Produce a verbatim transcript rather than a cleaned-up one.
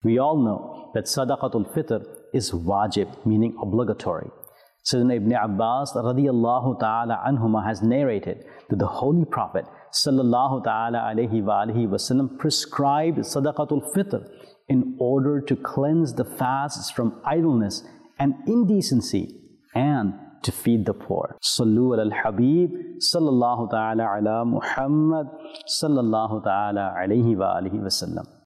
We all know that Sadaqatul Fitr is wajib, meaning obligatory. Sayyidina Ibn Abbas radiyallahu ta'ala anhuma has narrated that the Holy Prophet sallallahu ta'ala alayhi wa alihi wasallam prescribed Sadaqatul Fitr in order to cleanse the fasts from idleness and indecency and to feed the poor. Sallu ala al-Habib sallallahu ta'ala ala Muhammad sallallahu ta'ala alayhi wa alihi wasallam.